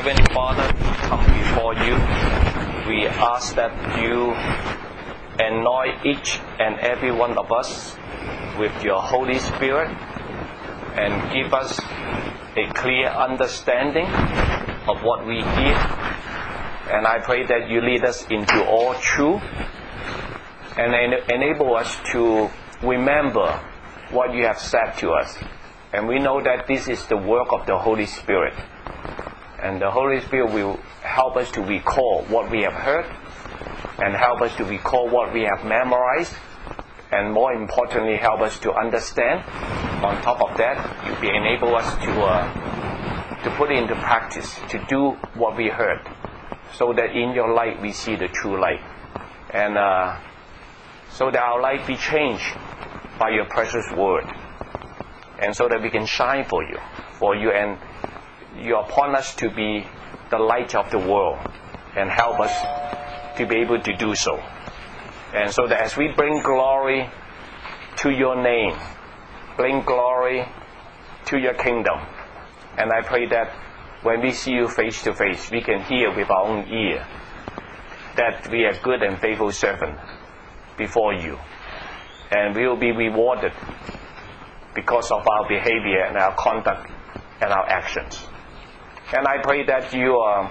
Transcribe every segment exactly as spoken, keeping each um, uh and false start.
Heavenly Father, we come before you. We ask that you anoint each and every one of us with your Holy Spirit and give us a clear understanding of what we hear. And I pray that you lead us into all truth and en- enable us to remember what you have said to us. And we know that this is the work of the Holy Spirit. And the Holy Spirit will help us to recall what we have heard and help us to recall what we have memorized, and more importantly, help us to understand. On top of that, you will enable us to uh, to put it into practice, to do what we heard, so that in your light we see the true light, and uh, so that our life be changed by your precious word, and so that we can shine for you, for you, and you upon us to be the light of the world, and help us to be able to do so. And so that as we bring glory to your name, bring glory to your kingdom. And I pray that when we see you face to face, we can hear with our own ear that we are good and faithful servants before you. And we will be rewarded because of our behavior and our conduct and our actions. And I pray that you uh,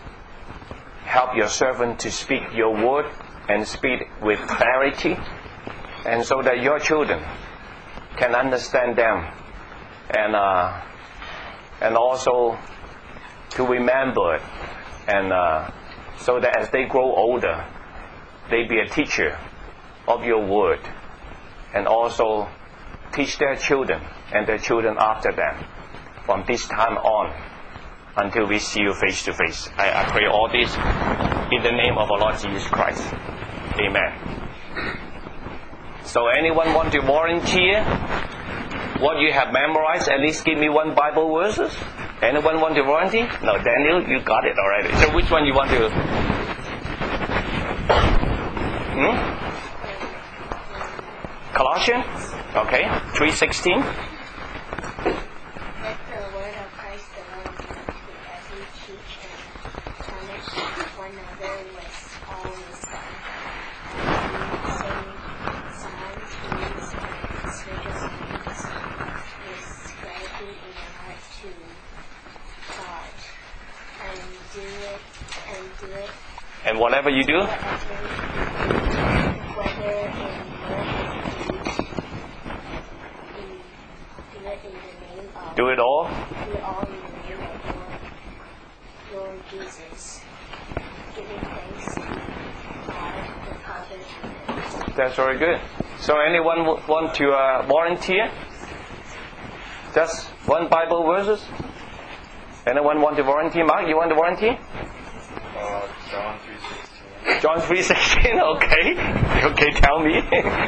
help your servant to speak your word and speak with clarity, and so that your children can understand them, and uh, and also to remember it, and uh, so that as they grow older, they be a teacher of your word, and also teach their children and their children after them from this time on until we see you face to face. I, I pray all this in the name of our Lord Jesus Christ. Amen. So anyone want to volunteer what you have memorized? At least give me one Bible verses. Anyone want to volunteer? No, Daniel, you got it already. So which one you want to? Hmm? Colossians? Okay, three sixteen. And whatever you do, do it all. Do it all in the name of Lord, Lord Jesus, giving thanks to God the Father. That's very good. So anyone w- want to uh, volunteer? Just one Bible verses? Anyone want to volunteer? Mark, you want to volunteer? Uh, John three sixteen. John three sixteen, okay. Okay, tell me.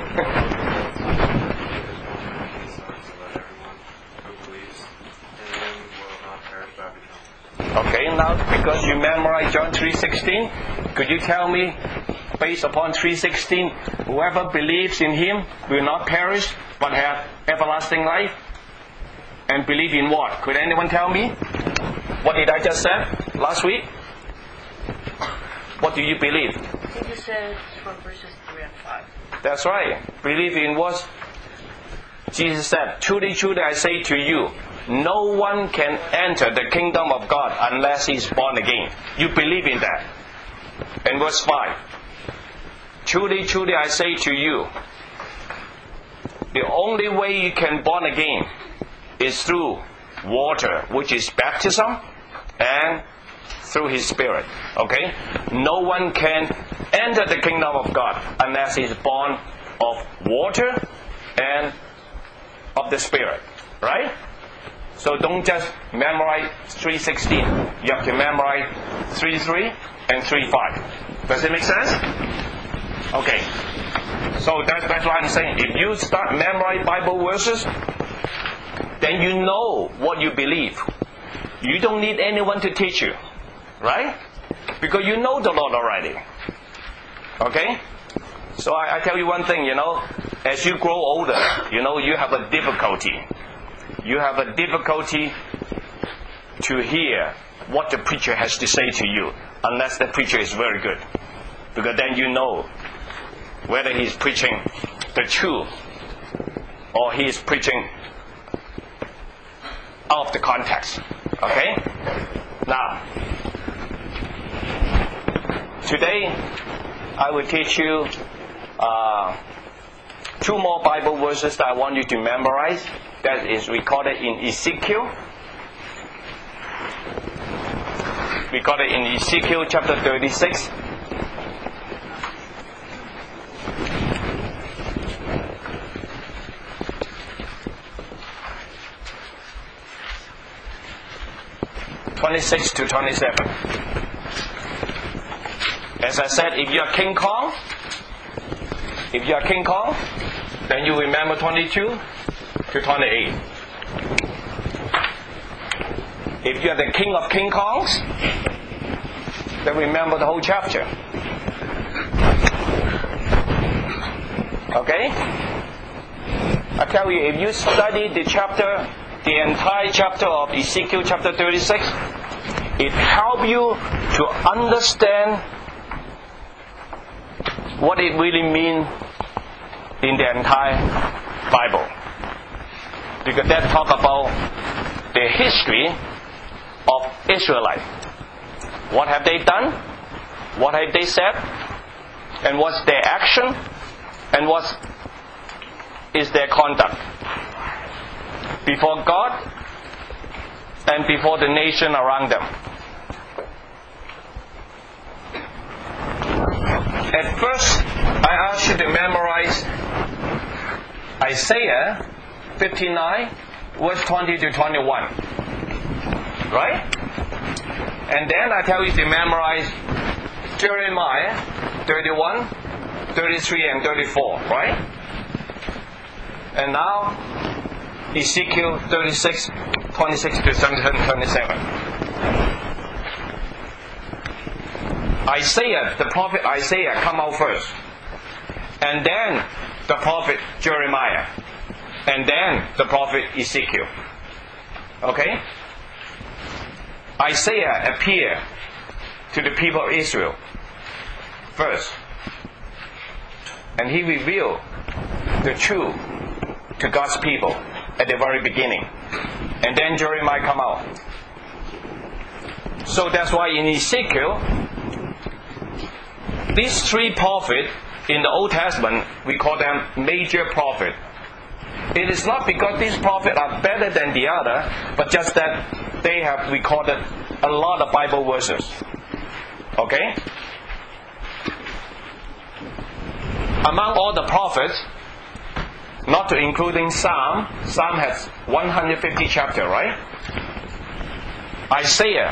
Okay, now because you memorized John three sixteen, could you tell me, based upon three sixteen, whoever believes in him will not perish but have everlasting life? And believe in what? Could anyone tell me? What did I just say last week? What do you believe? Jesus said from verses three and five. That's right. Believe in what Jesus said. Truly, truly, I say to you, no one can enter the kingdom of God unless he is born again. You believe in that. And verse five. Truly, truly, I say to you, the only way you can born again is through water, which is baptism, and through his Spirit. Okay? No one can enter the kingdom of God unless he is born of water and of the Spirit. Right? So don't just memorize three sixteen. You have to memorize three three and three five. Does it make sense? Okay. So that's, that's what I'm saying. If you start memorizing Bible verses, then you know what you believe. You don't need anyone to teach you. Right? Because you know the Lord already. Okay? So I, I tell you one thing, you know, as you grow older, you know, you have a difficulty. You have a difficulty to hear what the preacher has to say to you, unless the preacher is very good. Because then you know whether he's preaching the truth or he is preaching out of the context. Okay? Now, today I will teach you uh, two more Bible verses that I want you to memorize. That is recorded in Ezekiel. Recorded in Ezekiel chapter thirty-six. twenty-six to twenty-seven. As I said, if you are King Kong, if you are King Kong, then you remember twenty-two to twenty-eight. If you are the king of King Kongs, then remember the whole chapter. Okay? I tell you, if you study the chapter, the entire chapter of Ezekiel chapter thirty-six, it helps you to understand what it really means in the entire Bible. Because that talk about the history of Israelites. What have they done? What have they said? And what's their action? And what is their conduct before God and before the nation around them. At first, I asked you to memorize Isaiah fifty-nine, verse twenty to twenty-one. Right? And then I tell you to memorize Jeremiah thirty-one, thirty-three, and thirty-four. Right? And now, Ezekiel thirty-six, twenty-six to twenty-seven. Isaiah, the prophet Isaiah come out first. And then the prophet Jeremiah. And then the prophet Ezekiel. Okay? Isaiah appeared to the people of Israel first. And he revealed the truth to God's people at the very beginning. And then Jeremiah come out. So that's why in Ezekiel, these three prophets in the Old Testament, we call them major prophets. It is not because these prophets are better than the other, but just that they have recorded a lot of Bible verses. Okay? Among all the prophets, not to including Psalm, Psalm has one hundred fifty chapters, right? Isaiah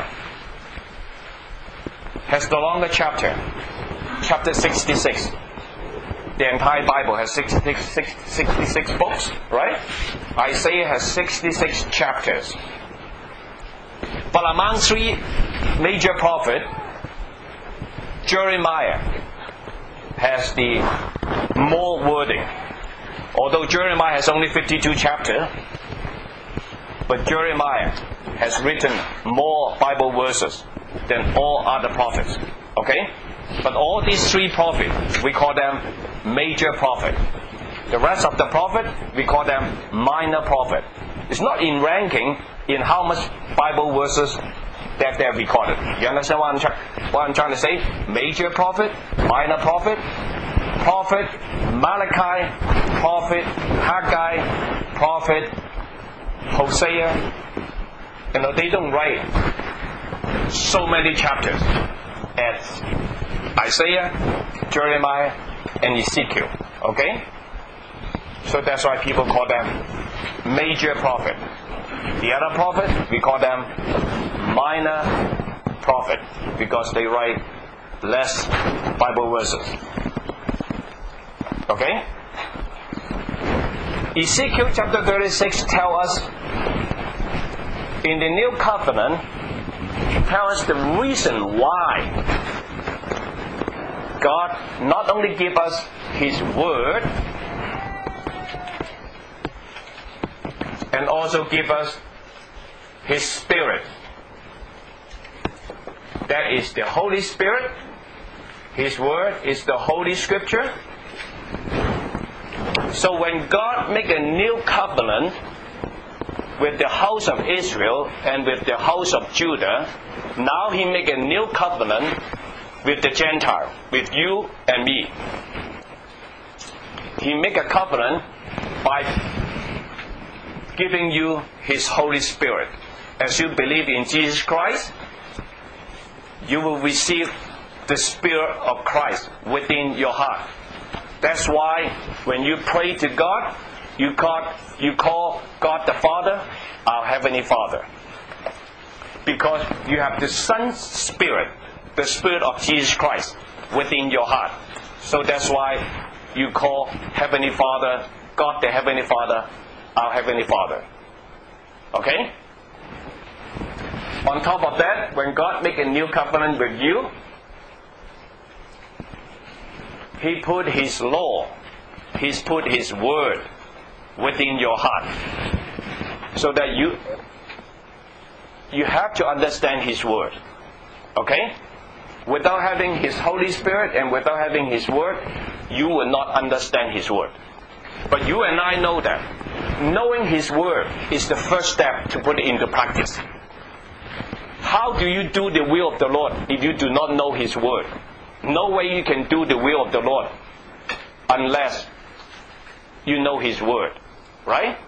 has the longer chapter, chapter sixty-six. The entire Bible has sixty-six, sixty-six books, right? Isaiah has sixty-six chapters. But among three major prophets, Jeremiah has the more wording. Although Jeremiah has only fifty-two chapters, but Jeremiah has written more Bible verses than all other prophets. Okay? But all these three prophets, we call them major prophets. The rest of the prophets, we call them minor prophets. It's not in ranking in how much Bible verses that they have recorded. You understand what I'm, try- what I'm trying to say? Major prophet, minor prophet, prophet, Malachi, prophet, Haggai, prophet, Hosea. You know, they don't write so many chapters as Isaiah, Jeremiah, and Ezekiel. Okay? So that's why people call them major prophet. The other prophet, we call them minor prophet because they write less Bible verses. Okay? Ezekiel chapter thirty-six tells us in the new covenant, tell us the reason why God not only give us His word and also give us His Spirit. That is the Holy Spirit. His Word is the Holy Scripture. So when God make a new covenant with the house of Israel and with the house of Judah, now He make a new covenant with the Gentile, with you and me. He make a covenant by giving you His Holy Spirit. As you believe in Jesus Christ, you will receive the Spirit of Christ within your heart. That's why when you pray to God, you call, you call God the Father, our Heavenly Father. Because you have the Son's Spirit, the Spirit of Jesus Christ within your heart. So that's why you call Heavenly Father, God the Heavenly Father, our Heavenly Father. Okay? On top of that, when God make a new covenant with you, He put His law, He's put His word within your heart. So that you you have to understand His word. Okay? Without having His Holy Spirit and without having His word, you will not understand His word. But you and I know that. Knowing His word is the first step to put it into practice. How do you do the will of the Lord if you do not know His word? No way you can do the will of the Lord unless you know His word. Right?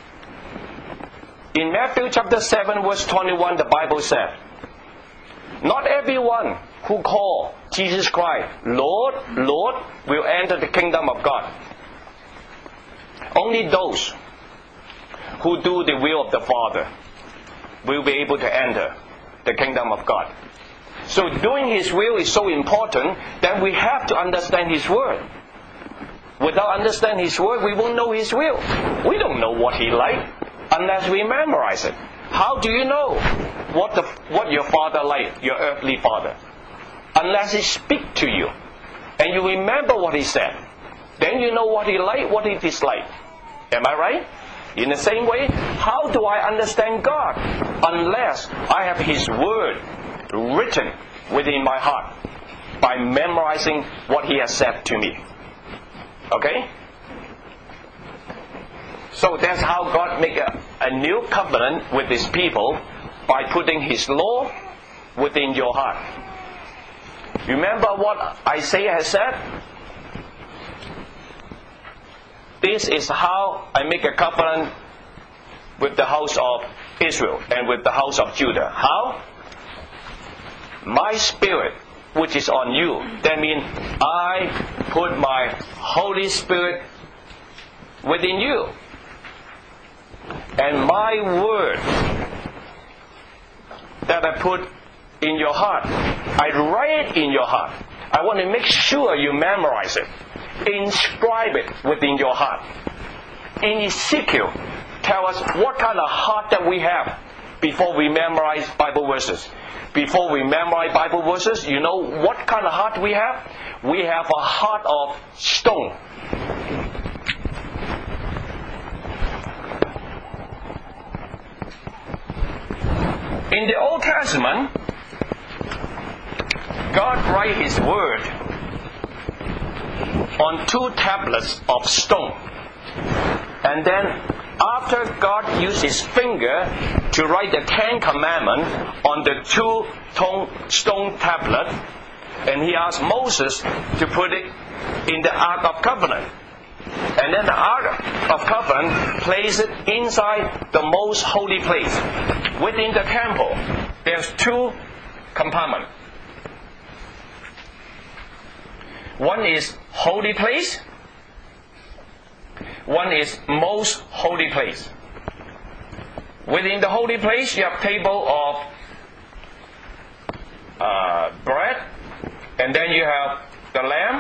In Matthew chapter seven verse twenty-one, the Bible said, not everyone who call Jesus Christ Lord, Lord will enter the kingdom of God. Only those who do the will of the Father will be able to enter the kingdom of God. So doing His will is so important that we have to understand His word. Without understanding His word, we won't know His will. We don't know what He likes unless we memorize it. How do you know what the what your father liked, your earthly father? Unless He speaks to you and you remember what He said. Then you know what He liked, what He disliked. Am I right? In the same way, how do I understand God? Unless I have His word written within my heart by memorizing what He has said to me. Okay? So that's how God make a, a new covenant with His people, by putting His law within your heart. Remember what Isaiah has said? This is how I make a covenant with the house of Israel and with the house of Judah. How? My Spirit, which is on you. That means I put my Holy Spirit within you. And my word that I put in your heart, I write it in your heart. I want to make sure you memorize it. Inscribe it within your heart. In Ezekiel, tell us what kind of heart that we have before we memorize Bible verses. Before we memorize Bible verses, you know what kind of heart we have? We have a heart of stone. In the Old Testament, God write His word on two tablets of stone. And then after God used His finger to write the Ten Commandments on the two stone tablets, and He asked Moses to put it in the Ark of Covenant. And then the Ark of Covenant placed it inside the most holy place. Within the temple, there's two compartments. One is holy place. One is most holy place. Within the holy place, you have table of uh, bread, and then you have the lamb.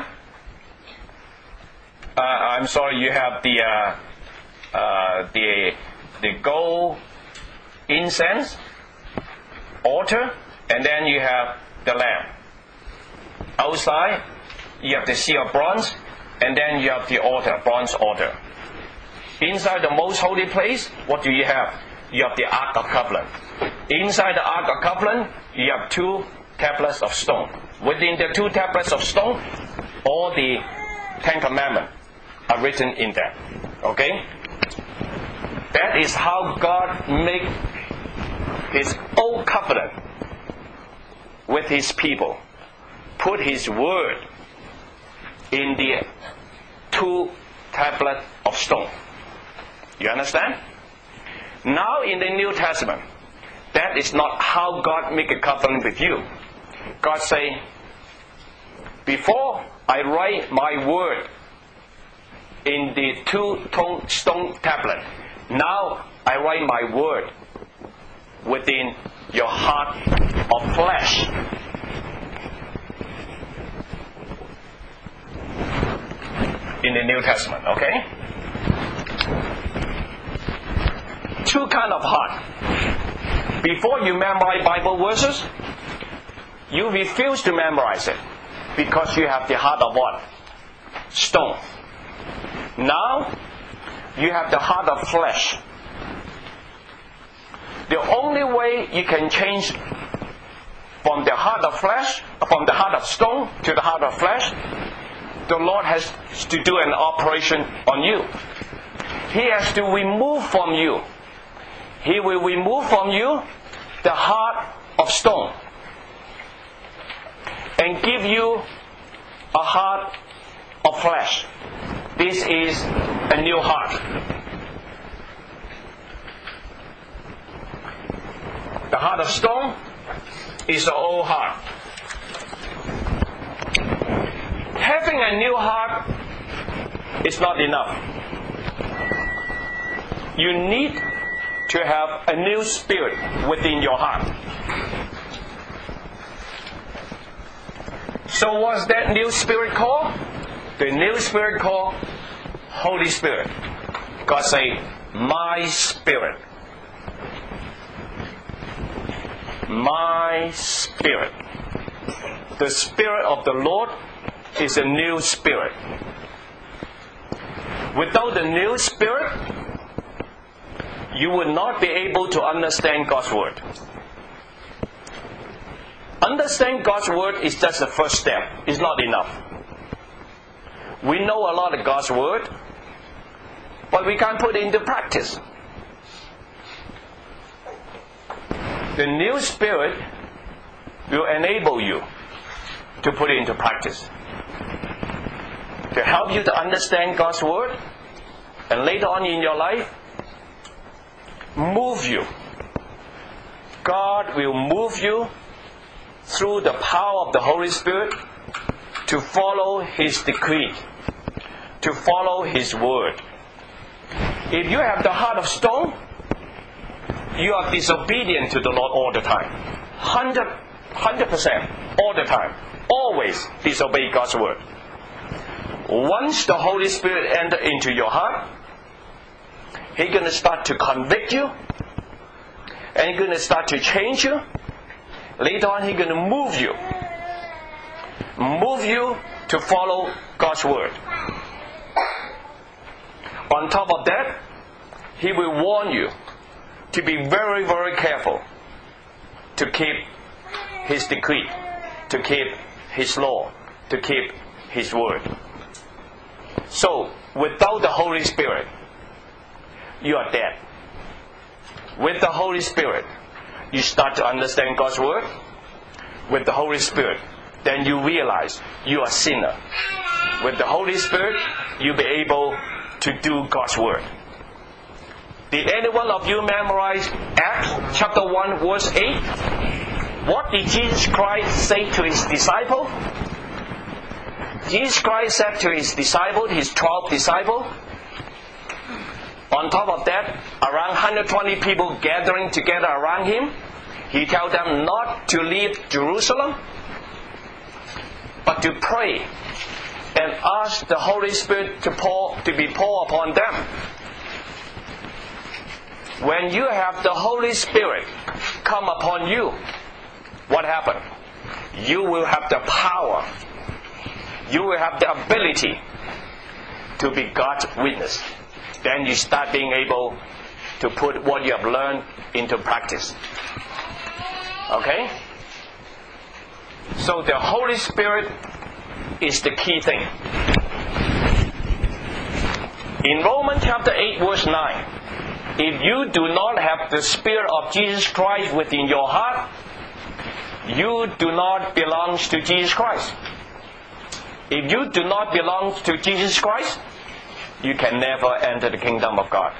Uh, I'm sorry, you have the uh, uh, the the gold incense altar, and then you have the lamb. Outside, you have the sea of bronze, and then you have the altar, bronze altar. Inside the most holy place, what do you have? You have the Ark of Covenant. Inside the Ark of Covenant, you have two tablets of stone. Within the two tablets of stone, all the Ten Commandments are written in there. Okay? That is how God made His old covenant with His people. Put His word in the two tablets of stone. You understand? Now in the New Testament, that is not how God make a covenant with you. God say, before I write my word in the two stone tablet, now I write my word within your heart of flesh. In the New Testament, okay? Two kind of heart. Before you memorize Bible verses, you refuse to memorize it because you have the heart of what? Stone. Now, you have the heart of flesh. The only way you can change from the heart of flesh, from the heart of stone to the heart of flesh, the Lord has to do an operation on you. He has to remove from you. He will remove from you the heart of stone and give you a heart of flesh. This is a new heart. The heart of stone is the old heart. Having a new heart is not enough. You need to have a new spirit within your heart. So what's that new spirit called? The new spirit called Holy Spirit. God say, my spirit. My spirit. The Spirit of the Lord is a new spirit. Without the new spirit, you will not be able to understand God's word. Understand God's word is just the first step. It's not enough. We know a lot of God's word, but we can't put it into practice. The new spirit will enable you to put it into practice, to help you to understand God's word, and later on in your life, move you. God will move you through the power of the Holy Spirit to follow His decree, to follow His word. If you have the heart of stone, you are disobedient to the Lord all the time. Hundred, hundred percent, all the time. Always disobey God's word. Once the Holy Spirit enters into your heart, He's going to start to convict you, and He's going to start to change you. Later on, He's going to move you. Move you to follow God's word. On top of that, He will warn you to be very, very careful to keep His decree, to keep His law, to keep His word. So, without the Holy Spirit, you are dead. With the Holy Spirit, you start to understand God's word. With the Holy Spirit, then you realize you are a sinner. With the Holy Spirit, you'll be able to do God's word. Did any one of you memorize Acts chapter one verse eight? What did Jesus Christ say to His disciples? Jesus Christ said to His disciples, His twelve disciples, on top of that, around one hundred twenty people gathering together around Him, He told them not to leave Jerusalem, but to pray and ask the Holy Spirit to pour, to be poured upon them. When you have the Holy Spirit come upon you, what happened? You will have the power. You will have the ability to be God's witness. Then you start being able to put what you have learned into practice. Okay? So the Holy Spirit is the key thing. In Romans chapter eight verse nine, if you do not have the Spirit of Jesus Christ within your heart, you do not belong to Jesus Christ. If you do not belong to Jesus Christ, you can never enter the kingdom of God.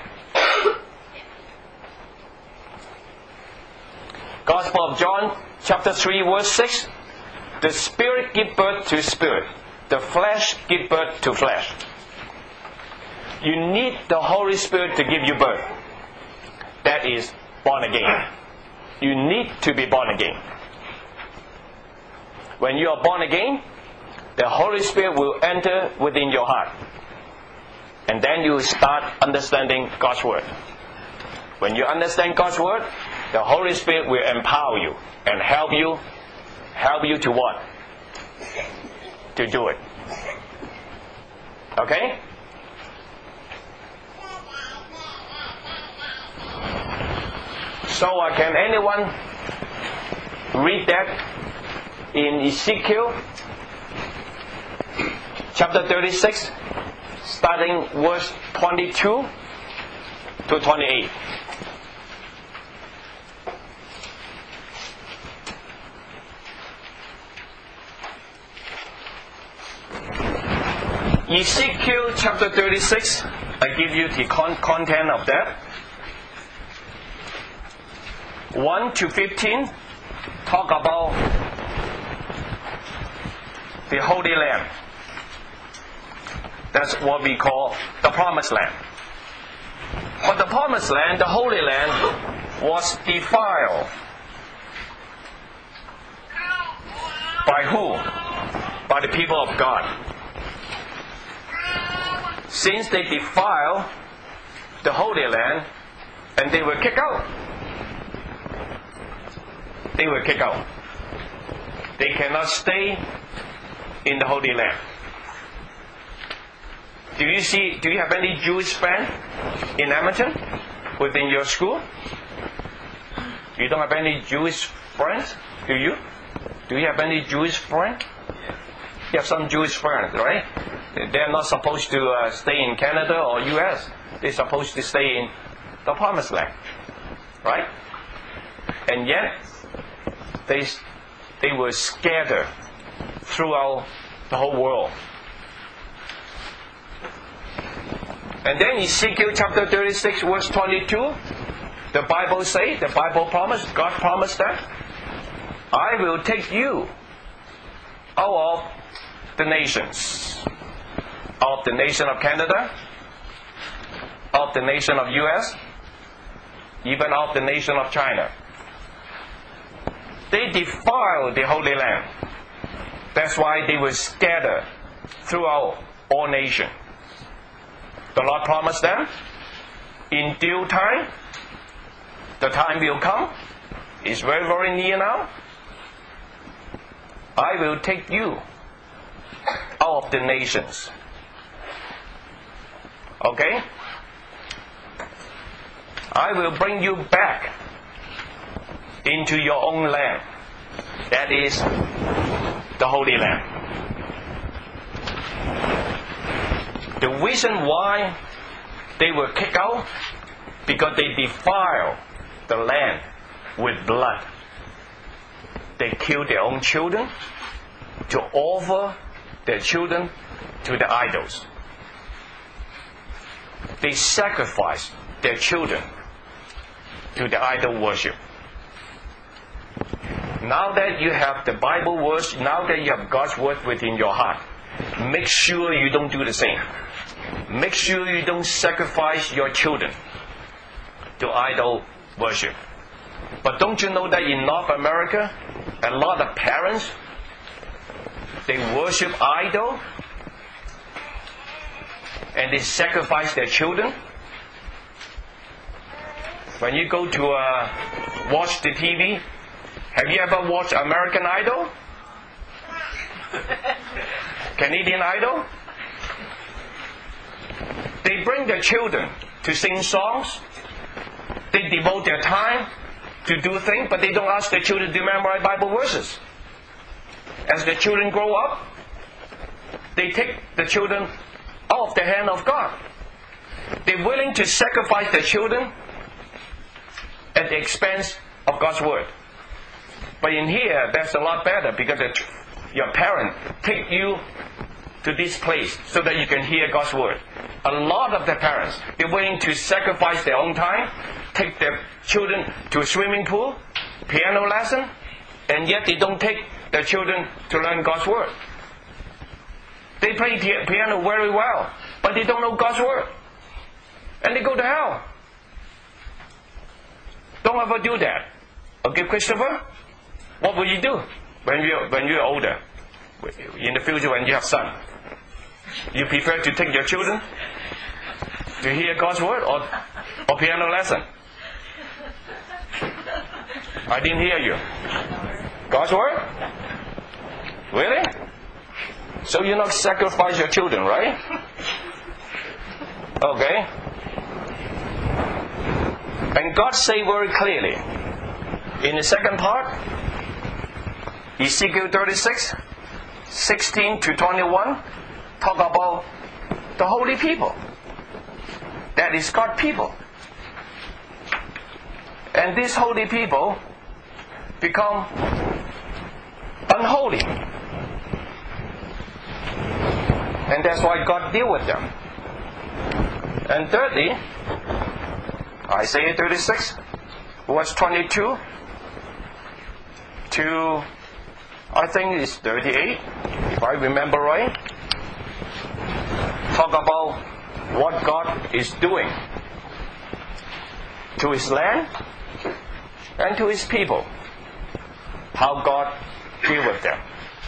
Gospel of John chapter three verse six, the Spirit gives birth to spirit, the flesh gives birth to flesh. You need the Holy Spirit to give you birth. That is born again. You need to be born again. When you are born again, the Holy Spirit will enter within your heart. And then you start understanding God's Word. When you understand God's Word, the Holy Spirit will empower you and help you, help you to what? To do it. Okay? So uh, can anyone read that in Ezekiel chapter thirty-six, starting verse twenty-two to twenty-eight? Ezekiel chapter thirty-six, I give you the con- content of that. one to fifteen talk about the Holy Land. That's what we call the Promised Land. But the Promised Land, the Holy Land, was defiled. By who? By the people of God. Since they defiled the Holy Land, and they were kicked out. They were kicked out. They cannot stay in the Holy Land. Do you see? Do you have any Jewish friend in Edmonton within your school? You don't have any Jewish friends, do you? Do you have any Jewish friends? You have some Jewish friends, right? They're not supposed to uh, stay in Canada or U S. They're supposed to stay in the Promised Land, right? And yet, they they were scattered throughout the whole world. And then Ezekiel chapter thirty-six verse twenty-two, the Bible say, the Bible promised, God promised that, I will take you out of the nations, out of the nation of Canada, out of the nation of U S, even out of the nation of China. They defiled the Holy Land. That's why they were scattered throughout all nations. The Lord promised them, in due time, the time will come, it's very, very near now, I will take you out of the nations. Okay? I will bring you back into your own land. That is the Holy Land. The reason why they were kicked out, because they defiled the land with blood. They killed their own children to offer their children to the idols. They sacrificed their children to the idol worship. Now that you have the Bible words, now that you have God's word within your heart, make sure you don't do the same. Make sure you don't sacrifice your children to idol worship. But don't you know that in North America, a lot of parents, they worship idol and they sacrifice their children? When you go to uh, watch the T V, have you ever watched American Idol? Canadian Idol? They bring their children to sing songs. They devote their time to do things, but they don't ask their children to memorize Bible verses. as the children grow up, they take the children out of the hand of God. They're willing to sacrifice their children at the expense of God's word. But in here, that's a lot better because your parents take you to this place so that you can hear God's word. A lot of the parents, they're willing to sacrifice their own time, take their children to a swimming pool, piano lesson, and yet they don't take their children to learn God's word. They play piano very well, but they don't know God's word. And they go to hell. Don't ever do that. Okay, Christopher? What will you do when you're, when you're older? In the future when you have son? You prefer to take your children to hear God's word or, or piano lesson? I didn't hear you. God's word? Really? So you not sacrifice your children, right? Okay. And God say very clearly in the second part, Ezekiel thirty-six, sixteen to twenty-one, talk about the holy people. That is God's people. And these holy people become unholy. And that's why God deal with them. And thirdly, Isaiah thirty-six, verse twenty-two to, I think it's thirty-eight, if I remember right, talk about what God is doing to His land and to His people. How God deal with them.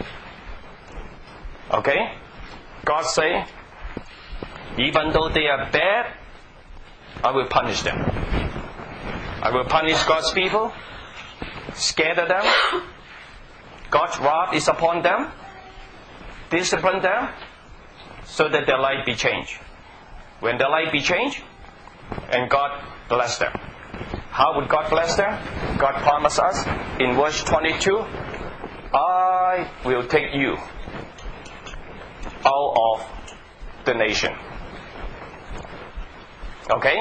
Okay? God say, even though they are bad, I will punish them. I will punish God's people, scatter them. God's wrath is upon them, discipline them, so that their life be changed. When their life be changed, and God bless them. How would God bless them? God promised us in verse twenty-two, I will take you out of the nation. Okay?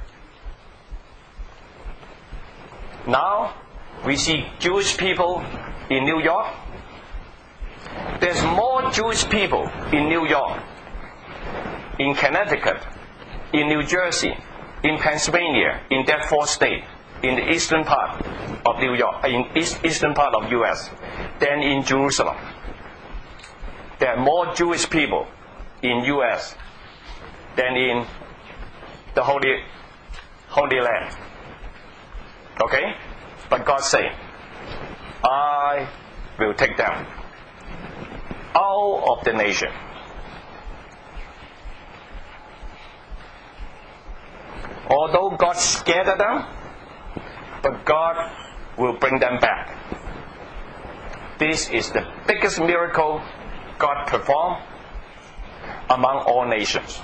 Now, we see Jewish people in New York. There's more Jewish people in New York, in Connecticut, in New Jersey, in Pennsylvania, in that fourth state, in the eastern part of New York, in east, eastern part of U S, than in Jerusalem. There are more Jewish people in U S than in the Holy, Holy Land. Okay? But God say, I will take them out of the nation. Although God scattered them, but God will bring them back. This is the biggest miracle God performed among all nations.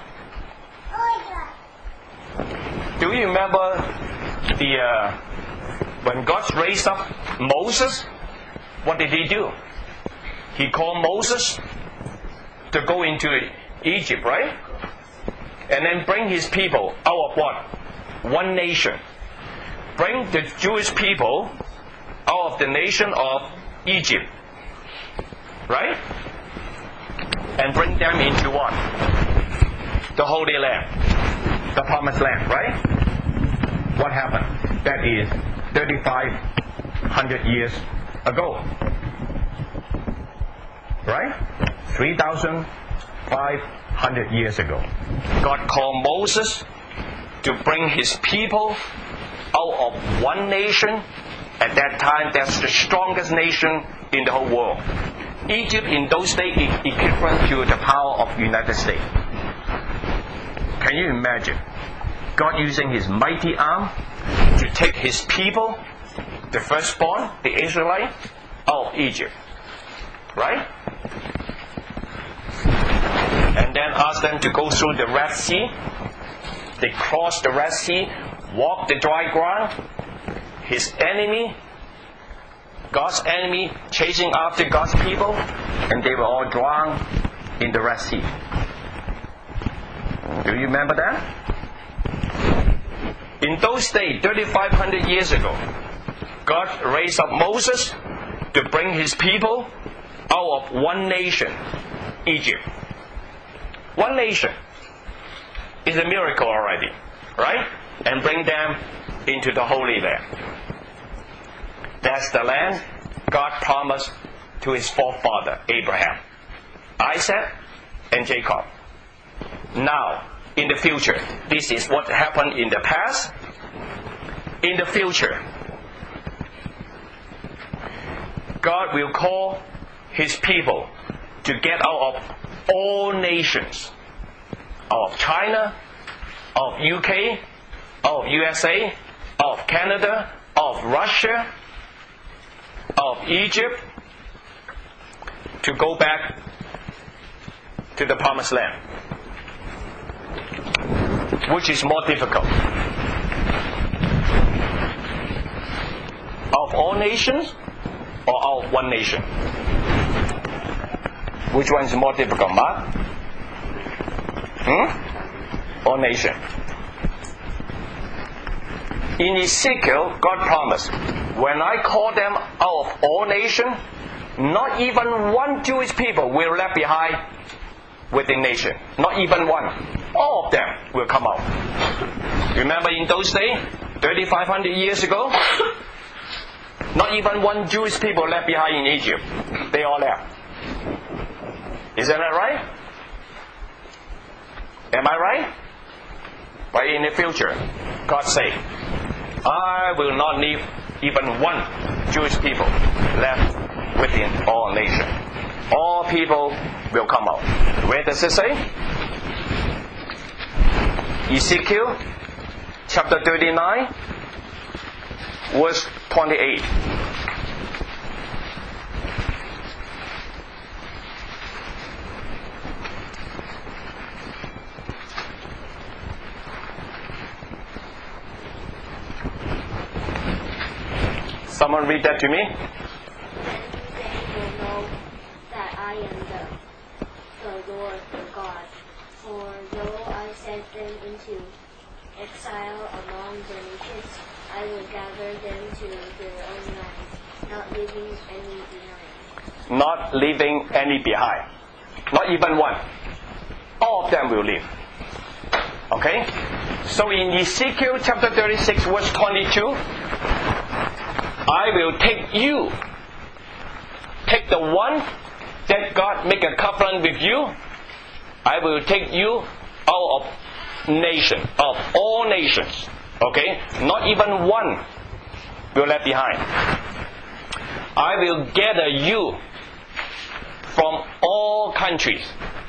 Do you remember the uh, when God raised up Moses? What did He do? He called Moses to go into Egypt, right? And then bring His people out of what? One nation. Bring the Jewish people out of the nation of Egypt, right? And bring them into what? The Holy Land, the Promised Land, right? What happened? That is thirty-five hundred years ago, right? three thousand five hundred years ago. God called Moses to bring His people out of one nation. At that time, that's the strongest nation in the whole world. Egypt in those days is equivalent to the power of United States. Can you imagine God using His mighty arm to take His people, the firstborn, the Israelites, out of Egypt, right? And then ask them to go through the Red Sea. They cross the Red Sea, walk the dry ground. His enemy God's enemy chasing after God's people, and they were all drowned in the Red Sea. Do you remember that? In those days, thirty-five hundred years ago, God raised up Moses to bring his people out of one nation, Egypt. One nation is a miracle already, right? And bring them into the Holy Land. That's the land God promised to his forefather, Abraham, Isaac, and Jacob. Now, in the future, this is what happened in the past. In the future, God will call his people to get out of all nations, out of China, out of U K, out of U S A, out of Canada, out of Russia, out of Egypt, to go back to the Promised Land. Which is more difficult? Out of all nations or out of one nation? Which one is more difficult, Mark? Hmm? All nation. In Ezekiel, God promised, when I call them out of all nations, not even one Jewish people will left behind within nation. Not even one. All of them will come out. Remember in those days, thirty-five hundred years ago, not even one Jewish people left behind in Egypt. They all left. Isn't that right? Am I right? But in the future, God said, I will not leave even one Jewish people left within all nations. All people will come out. Where does it say? Ezekiel chapter thirty-nine, verse twenty-eight. Someone read that to me. Then they will know that I am the, the Lord their God. For though I sent them into exile among the nations, I will gather them to their own land, not leaving any behind. Not leaving any behind. Not even one. All of them will leave. Okay? So in Ezekiel chapter thirty-six, verse twenty-two, I will take you, take the one that God make a covenant with you, I will take you out of nation, of all nations. Okay? Not even one will left behind. I will gather you from all countries.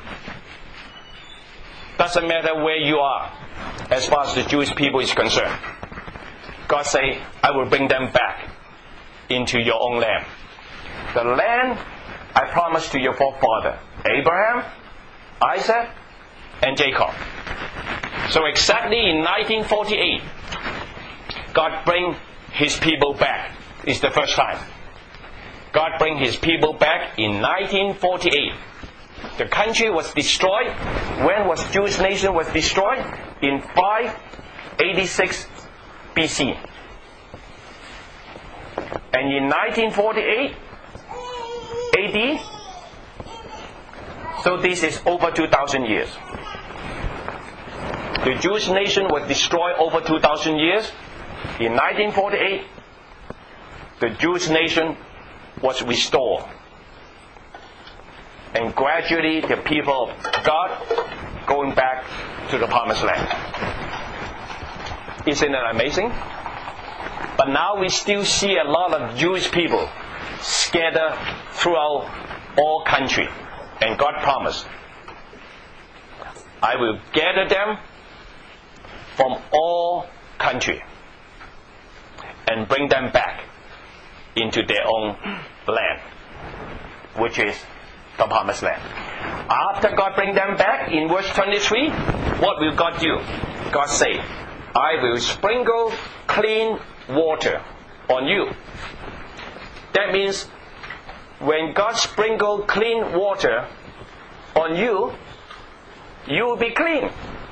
Doesn't matter where you are, as far as the Jewish people is concerned. God say, I will bring them back into your own land. The land I promised to your forefather, Abraham, Isaac, and Jacob. So exactly in nineteen forty-eight, God bring his people back. It's the first time. God bring his people back in nineteen forty-eight. The country was destroyed. When was Jewish nation was destroyed? In five eighty-six B C. And in nineteen forty-eight A D, so this is over two thousand years. The Jewish nation was destroyed over two thousand years. In nineteen forty-eight, the Jewish nation was restored. And gradually the people of God going back to the Promised Land. Isn't that amazing? But now we still see a lot of Jewish people scattered throughout all country. And God promised, I will gather them from all country and bring them back into their own land, which is the Promised Land. After God bring them back, in verse twenty-three, what will God do? God say, I will sprinkle clean water on you, That means when God sprinkles clean water on you, you will be clean.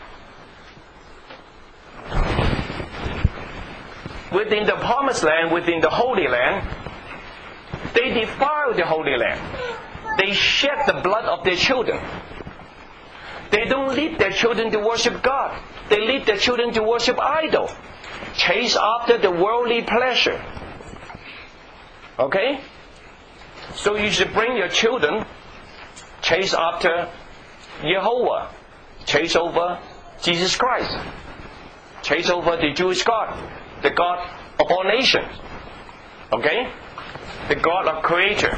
Within the promised land, within the Holy Land, they defile the Holy Land. They shed the blood of their children. They don't lead their children to worship God. They lead their children to worship idol. Chase after the worldly pleasure. Okay? So you should bring your children, chase after Jehovah. Chase over Jesus Christ. Chase over the Jewish God. The God of all nations. Okay? The God of Creator.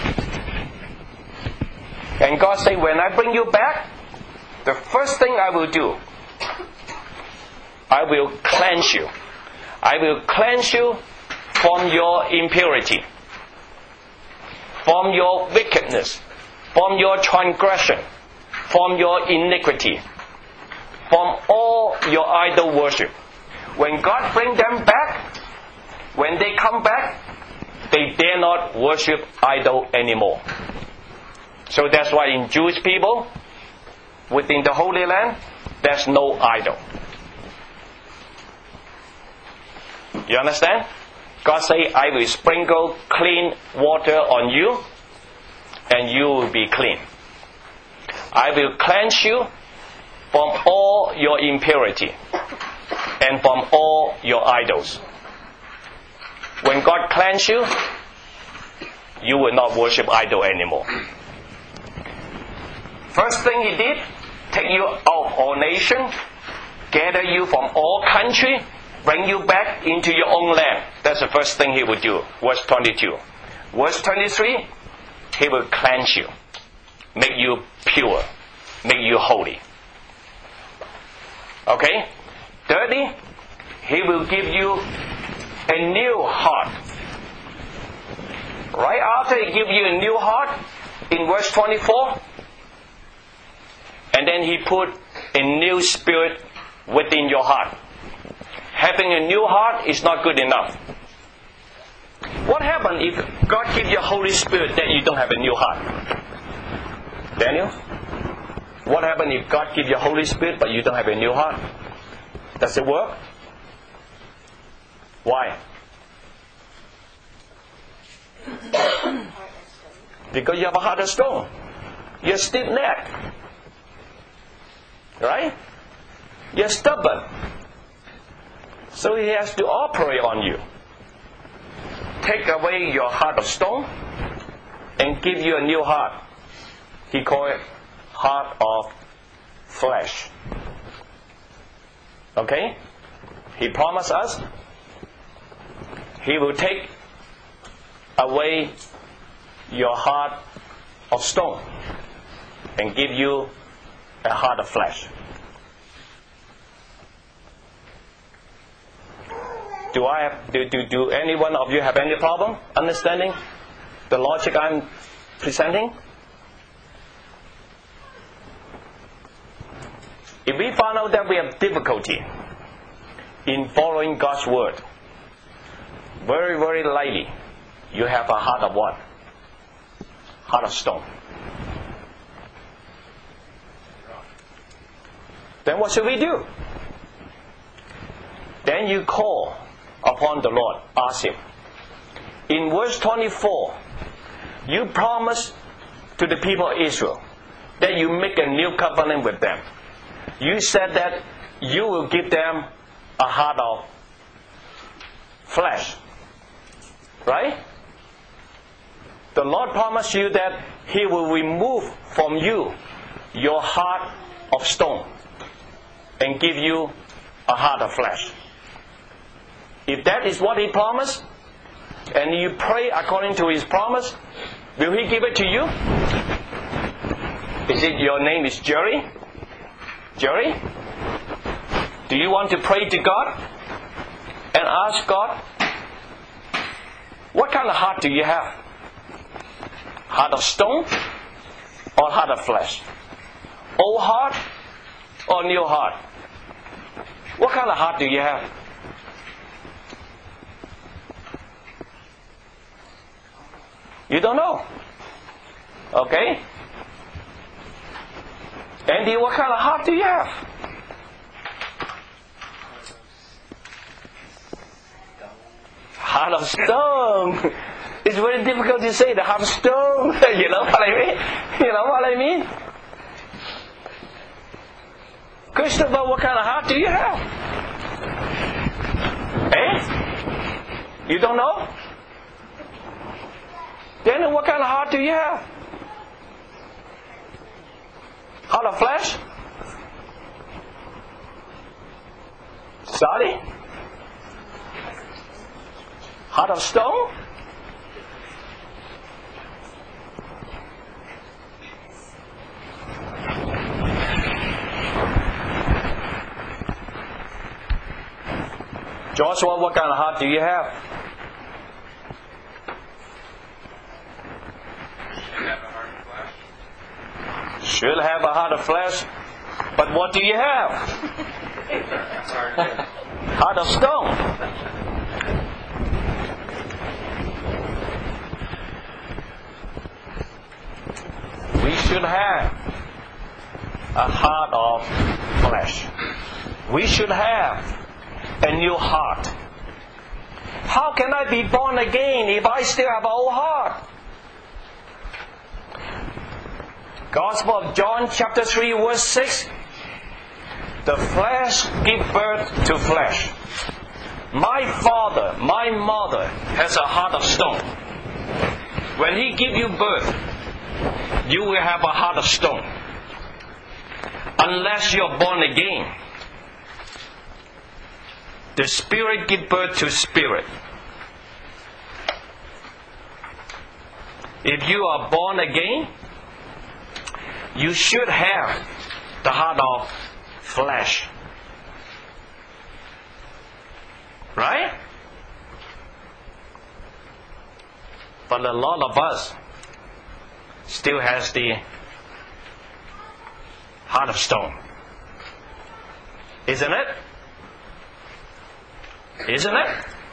And God said, when I bring you back, the first thing I will do, I will cleanse you. I will cleanse you from your impurity, from your wickedness, from your transgression, from your iniquity, from all your idol worship. When God brings them back, when they come back, they dare not worship idol anymore. So that's why in Jewish people, within the Holy Land, there's no idol. You understand? God say, I will sprinkle clean water on you, and you will be clean. I will cleanse you from all your impurity and from all your idols. When God cleanses you, you will not worship idol anymore. First thing He did, take you out of all nations, gather you from all country, bring you back into your own land. That's the first thing He will do. Verse twenty-two. Verse twenty-three, He will cleanse you, make you pure, make you holy. Okay? Thirdly, He will give you a new heart. Right after He gives you a new heart, in verse twenty-four, and then He put a new spirit within your heart. Having a new heart is not good enough. What happens if God gives you a Holy Spirit that you don't have a new heart? Daniel? What happens if God gives you a Holy Spirit but you don't have a new heart? Does it work? Why? Because you have a heart of stone. You're stiff-necked. Right? You're stubborn. So He has to operate on you. Take away your heart of stone and give you a new heart. He called it heart of flesh. Okay? He promised us He will take away your heart of stone and give you a heart of flesh. Do I have, do, do, do any one of you have any problem understanding the logic I'm presenting? If we find out that we have difficulty in following God's word, very, very likely you have a heart of what? Heart of stone. Then what should we do? Then you call upon the Lord, ask Him. In verse twenty-four, you promise to the people of Israel that you make a new covenant with them. You said that you will give them a heart of flesh. Right? The Lord promised you that He will remove from you your heart of stone and give you a heart of flesh. If that is what He promised, and you pray according to His promise, will He give it to you? Is it your name is Jerry? Jerry? Do you want to pray to God and ask God, what kind of heart do you have? Heart of stone or heart of flesh? Old heart or new heart? What kind of heart do you have? You don't know. Okay? Andy, what kind of heart do you have? Heart of stone. It's very difficult to say the heart of stone. You know what I mean? You know what I mean? Christopher, what kind of heart do you have? Eh? You don't know? Then what kind of heart do you have? Heart of flesh? Sorry? Heart of stone? Joshua, what kind of heart do you have? Should have a heart of flesh. But what do you have? Heart of stone. We should have a heart of flesh. We should have a new heart. How can I be born again if I still have an old heart? Gospel of John chapter three verse six. The flesh gives birth to flesh. My father, my mother has a heart of stone. When he gives you birth, you will have a heart of stone. Unless you're born again. The Spirit gives birth to spirit. If you are born again, you should have the heart of flesh. Right? But a lot of us still has the heart of stone. Isn't it? Isn't it?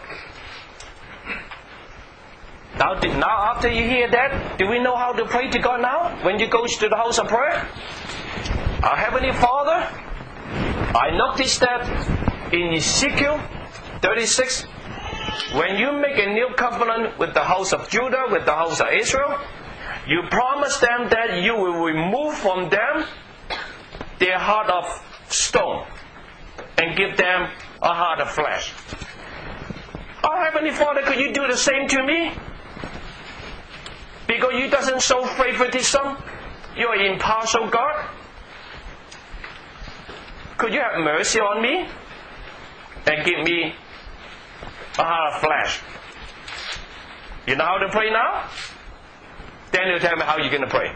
Now, now after you hear that, do we know how to pray to God now? When you go to the house of prayer? Our Heavenly Father, I noticed that in Ezekiel thirty-six, when you make a new covenant with the house of Judah, with the house of Israel, you promise them that you will remove from them their heart of stone and give them a heart of flesh. Our Heavenly Father, could you do the same to me? Because you doesn't show favoritism. You're an impartial God. Could you have mercy on me and give me a heart of flesh? You know how to pray now? Then you tell me how you're going to pray.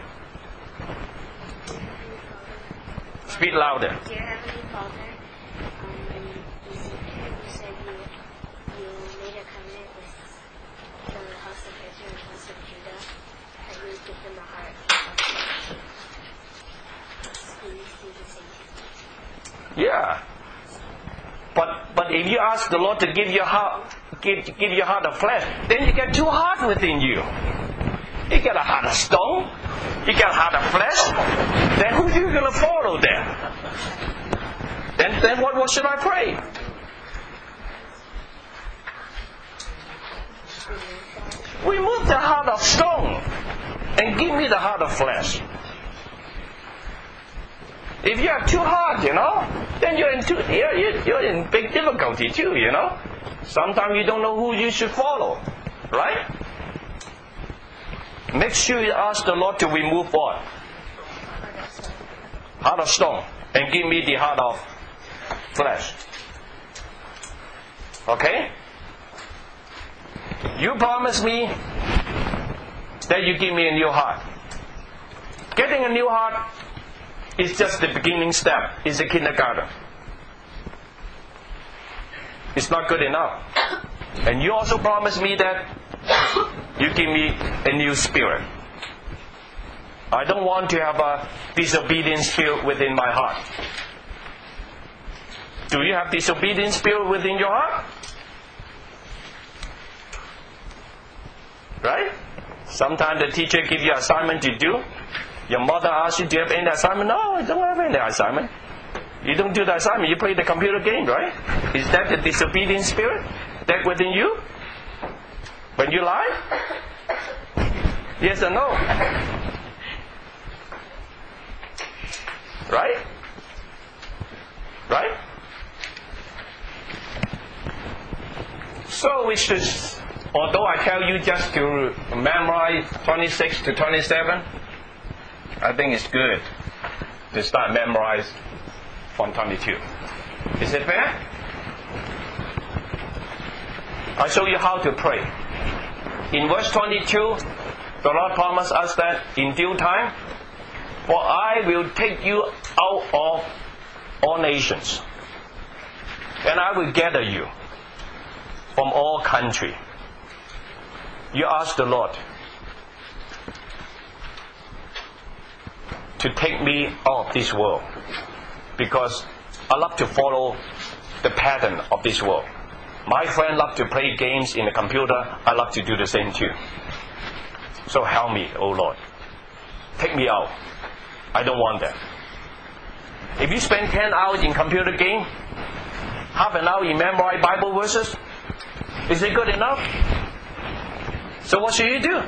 Speak louder. Dear Heavenly Father, um, in Ezekiel you said you, you made a covenant with the house of Israel and the house of Judah, that you would give them a heart of flesh. Can you do the same thing? Yeah. But but if you ask the Lord to give you heart, give give you heart of flesh, then you get two hearts within you. You get a heart of stone, you get a heart of flesh. Then who are you going to follow then? Then then what what should I pray? Remove the heart of stone and give me the heart of flesh. If you have two hearts, you know, then you're in two, you're, you're in big difficulty too, you know. Sometimes you don't know who you should follow, right? Make sure you ask the Lord to remove what? Heart of stone, and give me the heart of flesh. Okay? You promise me that you give me a new heart. Getting a new heart is just the beginning step. It's a kindergarten. It's not good enough. And you also promised me that you give me a new spirit. I don't want to have a disobedient spirit within my heart. Do you have disobedient spirit within your heart? Right? Sometimes the teacher gives you assignment to do. Your mother asks you, do you have any assignment? No, I don't have any assignment. You don't do the assignment, you play the computer game, right? Is that the disobedient spirit that within you? When you lie? Yes or no? Right? Right? So we should, although I tell you just to memorize twenty-six to twenty-seven, I think it's good to start memorize from twenty-two. Is it fair? I show you how to pray. In verse twenty-two, the Lord promised us that in due time, for I will take you out of all nations, and I will gather you from all country. You ask the Lord to take me out of this world, because I love to follow the pattern of this world. My friend love to play games in the computer. I love to do the same too. So help me, oh Lord. Take me out. I don't want that. If you spend ten hours in computer game, half an hour in memorize Bible verses, is it good enough? So what should you do?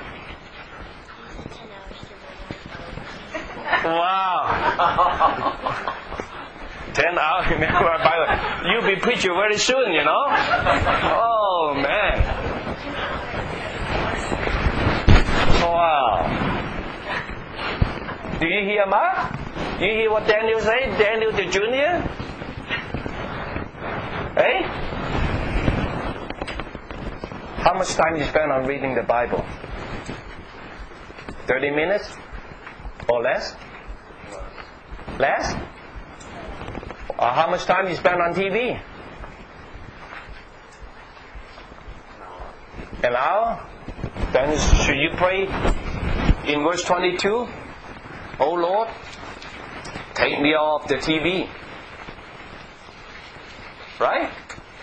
Wow. Ten hours in memorize Bible. You'll be preacher very soon, you know. Oh man. Wow. Do you hear Mark? Do you hear what Daniel said? Daniel the junior? Hey? How much time you spend on reading the Bible? Thirty minutes? Or less? Less? Or how much time you spend on T V? An hour? Then should you pray in verse twenty-two? Oh Lord, take me off the T V. Right?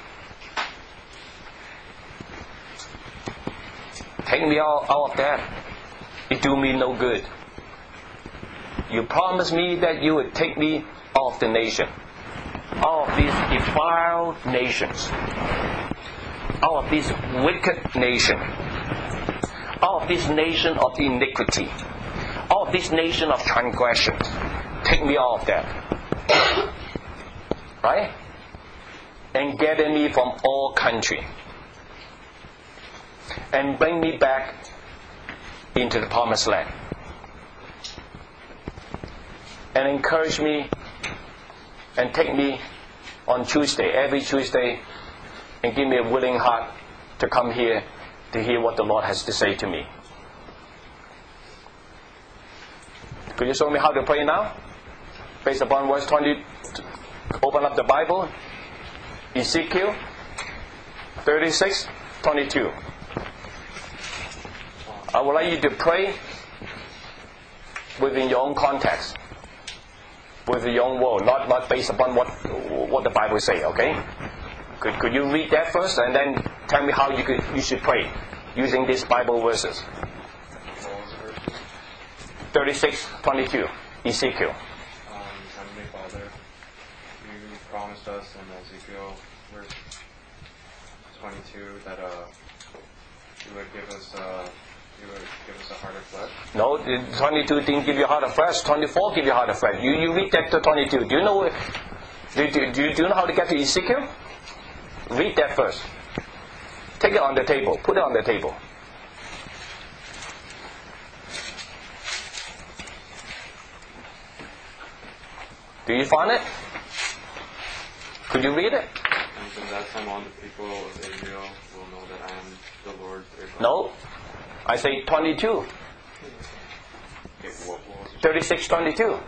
Take me out, out of that. It do me no good. You promised me that you would take me off the nation. Out of these defiled nations. Out of this wicked nation. Out of this nation of iniquity. Out of this nation of transgression. Take me out of that. Right? And gather me from all country. And bring me back into the promised land. And encourage me and take me on Tuesday, every Tuesday, and give me a willing heart to come here to hear what the Lord has to say to me. Could you show me how to pray now? Based upon verse twenty, open up the Bible. Ezekiel thirty-six twenty-two. I would like you to pray within your own context, within your own world, not, not based upon what what the Bible says, okay? Could could you read that first and then tell me how you could you should pray using these Bible verses? thirty-six twenty-two, Ezekiel. Um, Heavenly Father, you promised us in Ezekiel verse twenty-two that uh, you would give us uh, you would give us a heart of flesh. No, twenty-two didn't give you a heart of flesh. twenty-four give you a heart of flesh. You you read that to twenty-two. Do you know do, do, do, do you know how to get to Ezekiel? Read that first. Take it on the table. Put it on the table. Do you find it? Could you read it? And from that time on, the people of Israel will know that I am the Lord their God. No. I say twenty-two. Okay, what, what was it? thirty-six twenty-two. Oh.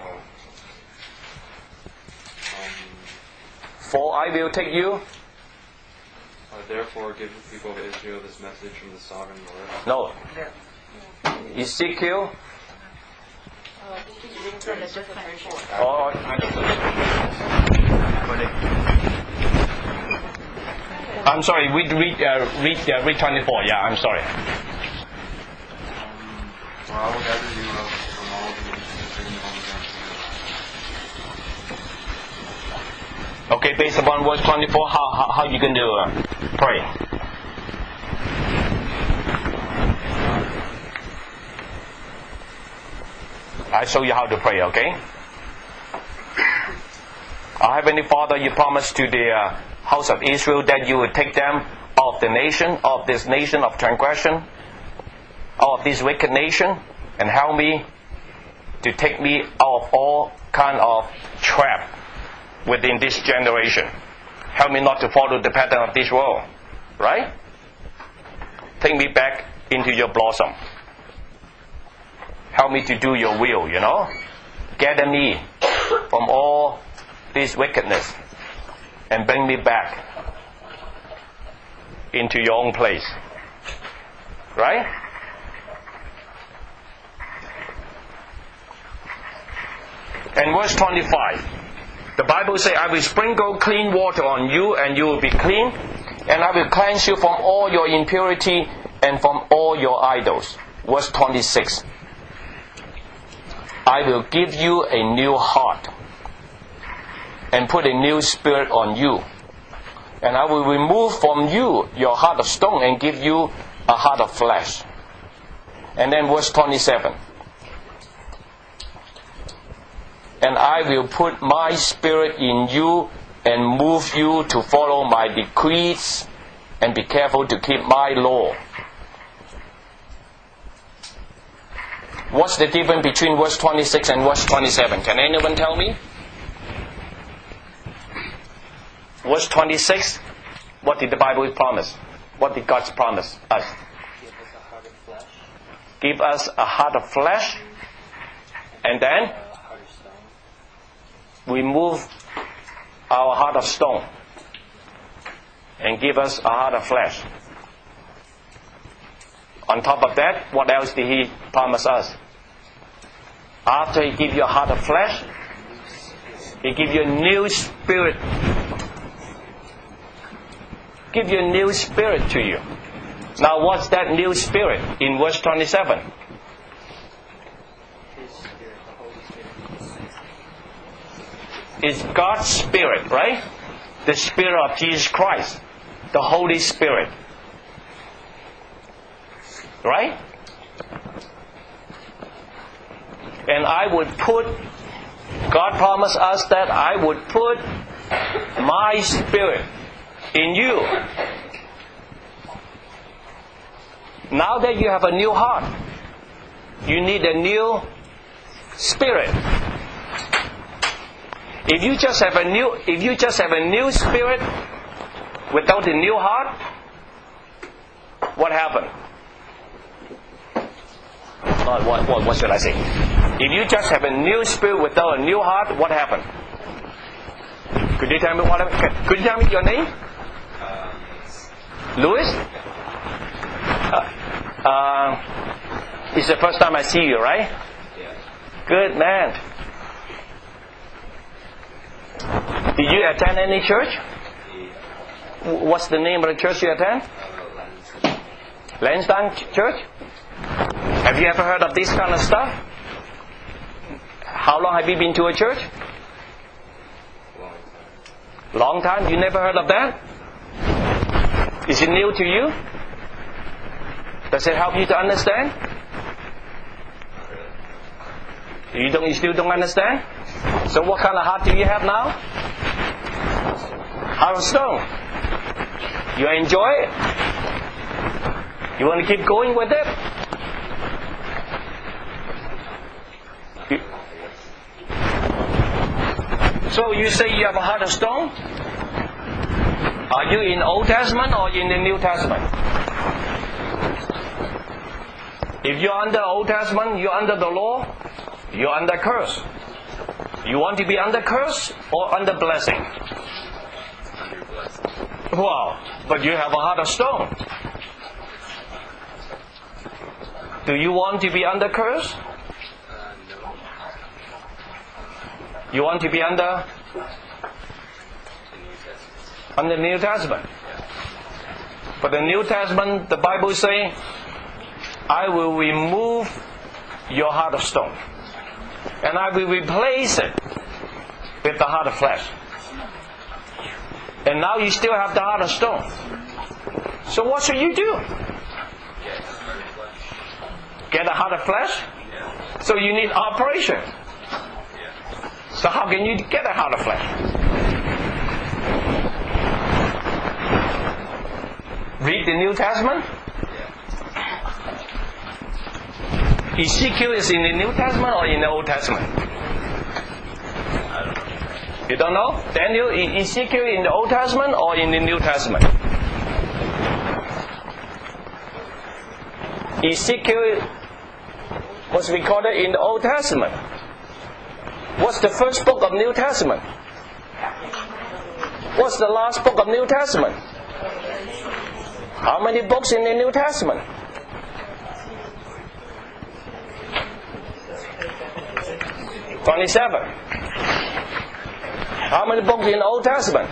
Um, For I will take you. uh, therefore, give the people of Israel this message from the sovereign Lord. No. Ezekiel. He's reading from a different report. Oh, I'm sorry. Read read uh, read uh, read twenty-four. Yeah, I'm sorry. Um, For I will gather you up from all the nations and bring them all down to you. Okay, based upon verse twenty-four, how how, how you going to uh, pray? I show you how to pray, okay? Our Heavenly Father, you promised to the uh, house of Israel that you would take them out of the nation, of this nation of transgression, out of this wicked nation, and help me to take me out of all kind of trap within this generation. Help me not to follow the pattern of this world, right? Take me back into your blossom. Help me to do your will, you know. Gather me from all this wickedness and bring me back into your own place. Right? And verse twenty-five, the Bible says, I will sprinkle clean water on you and you will be clean, and I will cleanse you from all your impurity and from all your idols. Verse twenty-six, I will give you a new heart and put a new spirit on you. And I will remove from you your heart of stone and give you a heart of flesh. And then verse twenty-seven. And I will put my spirit in you and move you to follow my decrees and be careful to keep my law. What's the difference between verse twenty-six and verse twenty-seven? Can anyone tell me? Verse twenty-six, what did the Bible promise? What did God promise us? Give us a heart of flesh. Give us a heart of flesh. And then? A heart of stone. Remove our heart of stone. And give us a heart of flesh. On top of that, what else did He promise us? After He give you a heart of flesh, He give you a new spirit. Give you a new spirit to you. Now what's that new spirit in verse twenty-seven? His Spirit, the Holy Spirit. It's God's Spirit, right? The Spirit of Jesus Christ. The Holy Spirit. Right? And I would put, God promised us that I would put my Spirit in you. Now that you have a new heart, you need a new spirit. If you just have a new, if you just have a new spirit without a new heart, what happened? Uh, what, what, what should I say? If you just have a new spirit without a new heart, what happened? Could you tell me what happened? Could you tell me your name? Louis? Uh, uh, it's the first time I see you, right? Yeah. Good man. Did you attend any church? Yeah. What's the name of the church you attend? Uh, Lansdowne Church? Have you ever heard of this kind of stuff? How long have you been to a church? long time. Long time? You never heard of that? Is it new to you? Does it help you to understand? You don't. You still don't understand? So what kind of heart do you have now? Heart of stone. You enjoy it? You want to keep going with it? You- So you say you have a heart of stone? Are you in Old Testament or in the New Testament? If you're under Old Testament, you're under the law, you're under curse. You want to be under curse or under blessing? Under blessing. Wow, but you have a heart of stone. Do you want to be under curse? Uh, no. You want to be under The New Testament. under the New Testament? But the New Testament, the Bible says, I will remove your heart of stone. And I will replace it with the heart of flesh. And now you still have the heart of stone. So what should you do? Get a heart of flesh? So you need operation. So how can you get a heart of flesh? Read the New Testament. Ezekiel is in the New Testament or in the Old Testament? You don't know? Daniel, Ezekiel in the Old Testament or in the New Testament? Ezekiel was recorded in the Old Testament. What's the first book of New Testament? What's the last book of New Testament? How many books in the New Testament? twenty-seven. How many books in the Old Testament?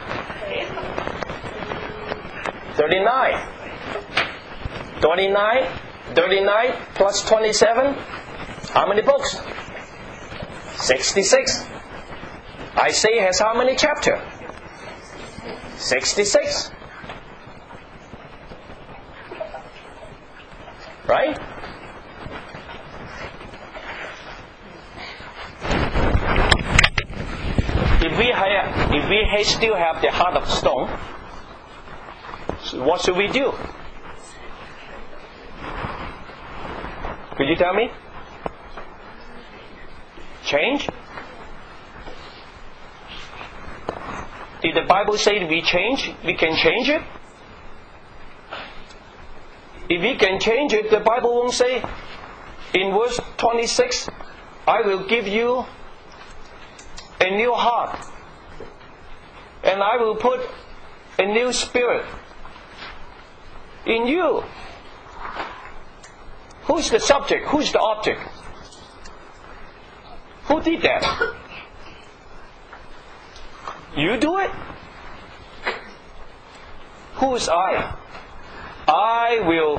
thirty-nine. twenty-nine, thirty-nine plus twenty-seven. How many books? sixty-six. Isaiah has how many chapters? sixty-six. Right? If we have, if we still have the heart of stone, what should we do? Could you tell me? Change? Did the Bible say we change? We can change it? If we can change it, the Bible won't say in verse twenty-six, I will give you a new heart, and I will put a new spirit in you. Who's the subject? Who's the object? Who did that? You do it? Who is I? I will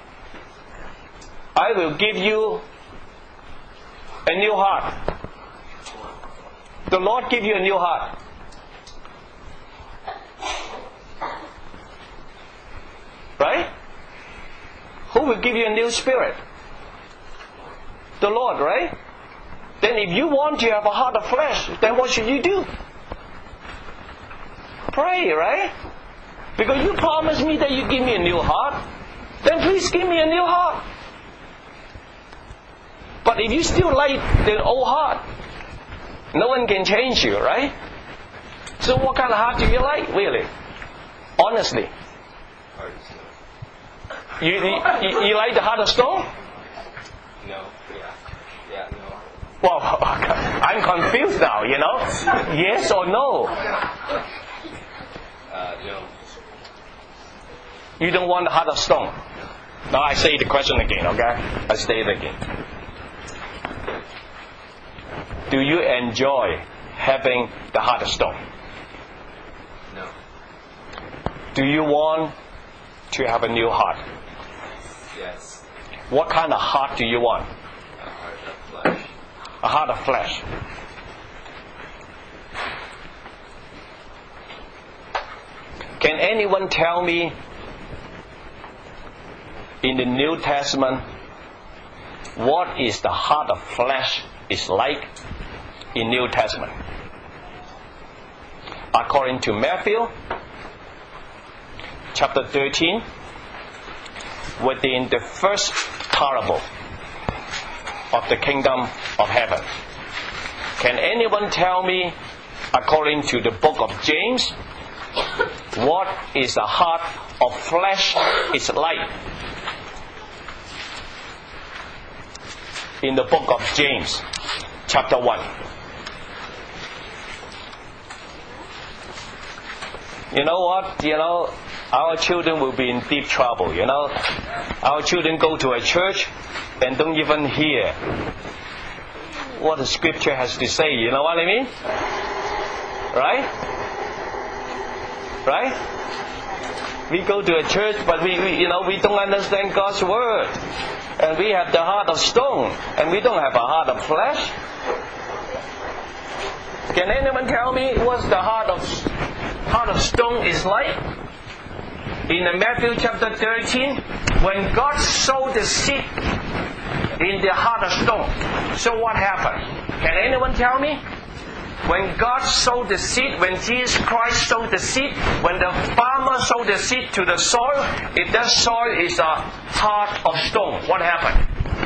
I will give you a new heart. The Lord give you a new heart. Right? Who will give you a new spirit? The Lord, right? Then if you want to have a heart of flesh, then what should you do? Pray, right? Because you promised me that you give me a new heart. Then please give me a new heart. But if you still like the old heart, no one can change you, right? So what kind of heart do you like, really? Honestly. You, you, you like the heart of stone? No. Yeah. Yeah, no. Well, I'm confused now, you know? Yes or no? Uh, no. You don't want the heart of stone. Now I say the question again, okay? I say it again. Do you enjoy having the heart of stone? No. Do you want to have a new heart? Yes. What kind of heart do you want? A heart of flesh. A heart of flesh. Can anyone tell me in the New Testament what is the heart of flesh is like in New Testament? According to Matthew chapter thirteen, within the first parable of the kingdom of heaven. Can anyone tell me, according to the book of James, what is the heart of flesh is like? In the book of James, chapter one. You know what? You know, our children will be in deep trouble, you know. Our children go to a church and don't even hear what the scripture has to say, you know what I mean? Right? Right? We go to a church, but we, we you know, we don't understand God's word. and we have the heart of stone, and we don't have a heart of flesh? Can anyone tell me what the heart of heart of stone is like? In Matthew chapter thirteen, when God sowed the seed in the heart of stone, so what happened? Can anyone tell me? When God sowed the seed, when Jesus Christ sowed the seed, when the farmer sowed the seed to the soil, if that soil is a heart of stone, what happened?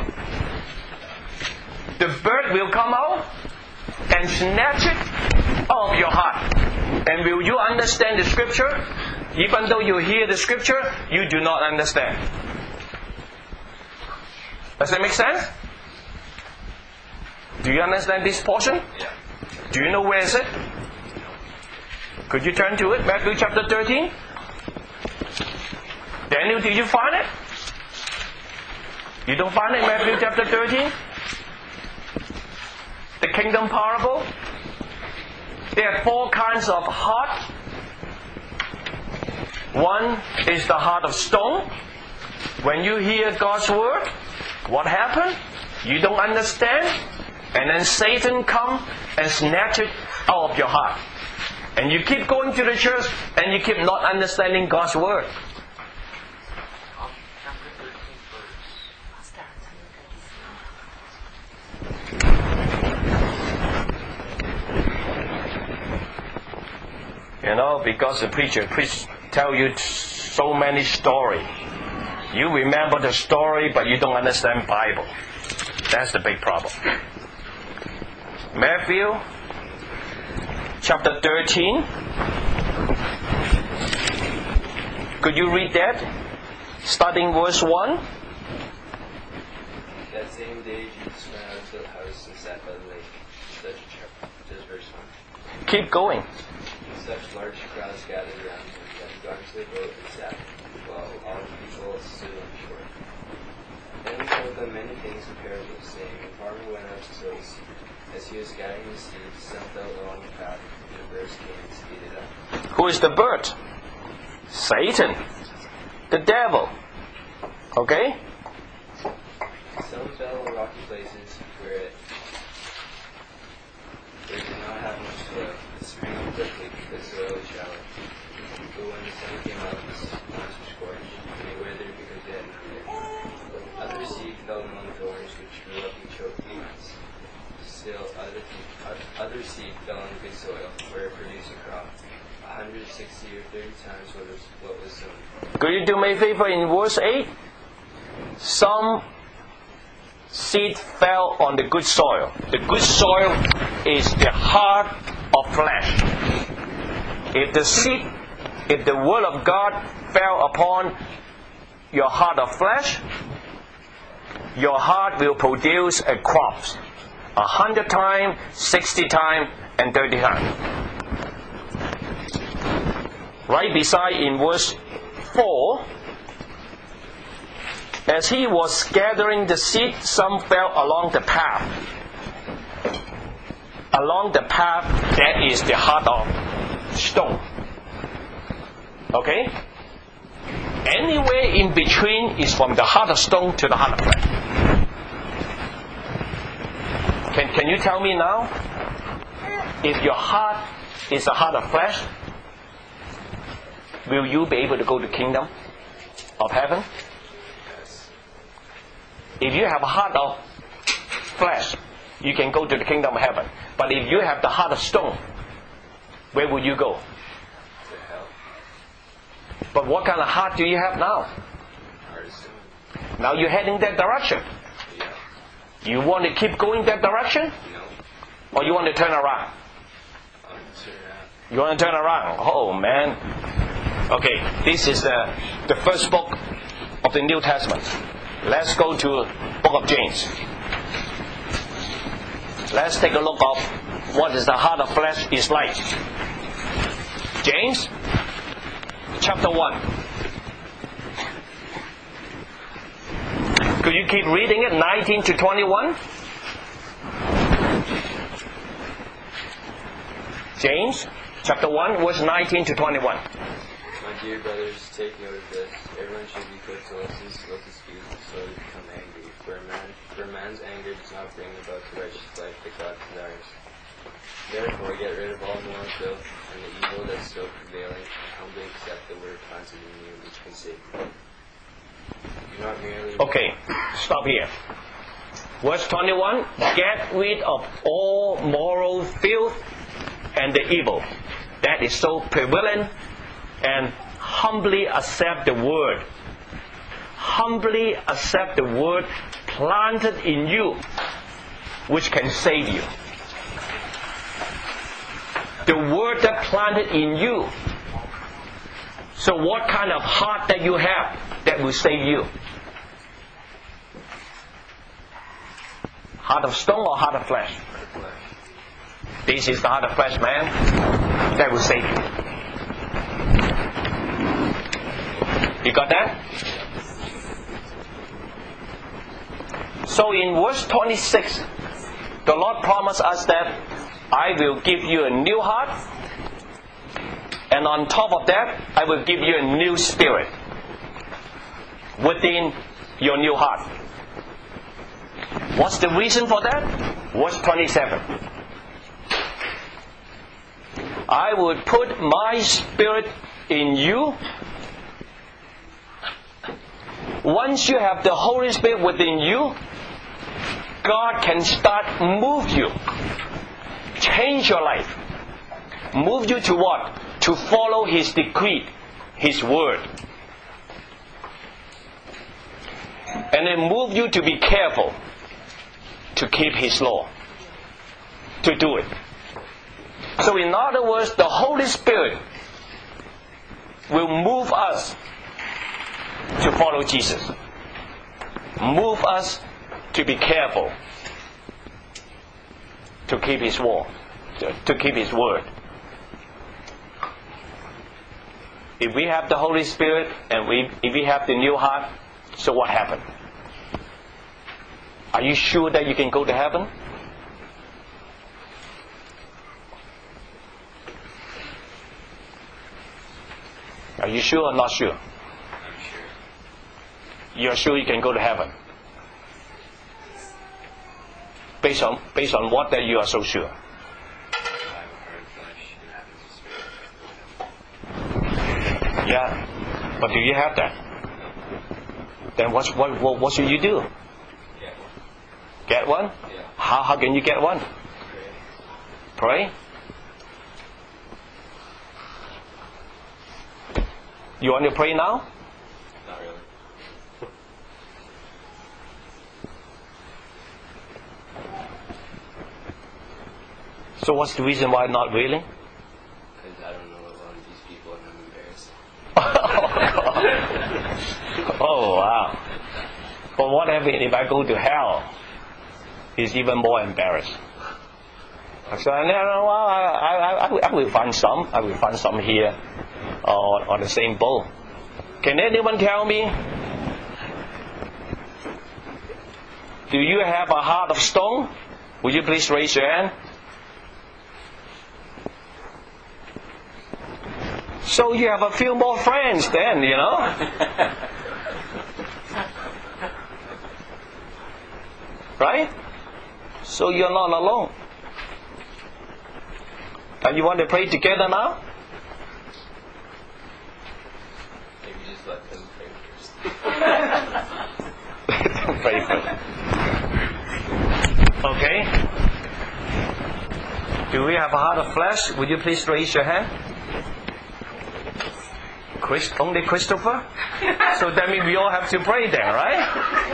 The bird will come out and snatch it out of your heart. And will you understand the scripture? Even though you hear the scripture, you do not understand. Does that make sense? Do you understand this portion? Yeah. Do you know where is it? Could you turn to it? Matthew chapter thirteen. Daniel, did you find it? You don't find it in Matthew chapter thirteen? The kingdom parable? There are four kinds of heart. One is the heart of stone. When you hear God's word, what happened? You don't understand. And then Satan comes and snatch it out of your heart. And you keep going to the church and you keep not understanding God's word. You know, because the preacher preach, tell you so many stories. You remember the story, but you don't understand Bible. That's the big problem. Matthew chapter thirteen. Could you read that? Starting verse one. That same day Jesus went out to the house and sat by the lake. Such, just verse one. Keep going. Such large crowds gathered around him that he got into the boat and sat, while all the people stood on the shore. Then he told them many things in parables, saying, a farmer went out to sow his seed. As he was scattering the seed, some fell along the path, and the birds came and ate it up. Who is the bird? Satan. The devil. Okay? Some fell on rocky places where it, where it did not have much soil. It sprang up quickly because the soil was shallow. But when the sun came up, the plants were scorched, and they withered because they had no root. Other seed fell among thorns, which grew up and choked the plants. Still, other, other seed fell on good soil, where it produced a crop, one hundred sixty or thirty times what was, what was sown. Could you do me a favor in verse eight? Some seed fell on the good soil. The good soil is the heart of flesh. If the seed, if the word of God fell upon your heart of flesh, your heart will produce a crop. A hundred times, sixty times, and thirty times. Right beside in verse four, as he was gathering the seed, some fell along the path. Along the path, that is the heart of stone. Okay? Anywhere in between is from the heart of stone to the heart of flesh. Can, can you tell me now, if your heart is a heart of flesh, will you be able to go to the kingdom of heaven? Yes. If you have a heart of flesh, you can go to the kingdom of heaven. But if you have the heart of stone, where will you go? To hell. But what kind of heart do you have now? Heart of stone. Now you're heading that direction. Yeah. You want to keep going that direction? No. Or you want to turn around? I'm turn around. You want to turn around? Oh man. Okay, this is the, the first book of the New Testament. Let's go to book of James. Let's take a look of what is the heart of flesh is like. James chapter one. Could you keep reading it, nineteen to twenty-one? James chapter one, verse nineteen to twenty-one. My dear brothers, take note of this. Everyone should be quick to listen, slow to speak, slow to become angry, For a man, for man's anger does not bring about the righteous life that God desires. Therefore, get rid of all moral filth and the evil that's still prevailing, and humbly accept the word planted in you, which can save you. Do not merely... Okay, stop here. Verse twenty-one, get rid of all moral filth and the evil that is so prevalent, and humbly accept the word. Humbly accept the word planted in you, which can save you. The word that planted in you. So what kind of heart that you have that will save you? Heart of stone or heart of flesh? This is the heart of flesh, man. That will save you. You got that? So in verse twenty-six, the Lord promised us that I will give you a new heart, and on top of that, I will give you a new spirit within your new heart. What's the reason for that? Verse twenty-seven. I will put my spirit in you. Once you have the Holy Spirit within you, God can start move you, change your life, move you to what? To follow His decree, His word, and then move you to be careful to keep His law, to do it. So in other words, the Holy Spirit will move us to follow Jesus, move us to be careful to keep His word, to keep His word. If we have the Holy Spirit and we, if we have the new heart, so what happened? Are you sure that you can go to heaven? Are you sure or not sure? I'm sure. You're sure you can go to heaven? Based on based on what that you are so sure? I have a heart of flesh and happens spirit. Yeah, but do you have that? Then what's, what what what should you do? Get one. Get one? Yeah. How how can you get one? Pray. Pray? You want to pray now? Not really. So what's the reason why not really? Because I don't know a lot of these people and I'm embarrassed. Oh wow. But what if, if I go to hell? He's even more embarrassed. So I, I, I, I will find some. I will find some here or on the same boat. Can anyone tell me? Do you have a heart of stone? Would you please raise your hand? So you have a few more friends then, you know? Right? So you're not alone. And you want to pray together now? Maybe just let them pray first. Let them pray first. Okay. Do we have a heart of flesh? Would you please raise your hand? Chris, only Christopher? So that means we all have to pray then, right?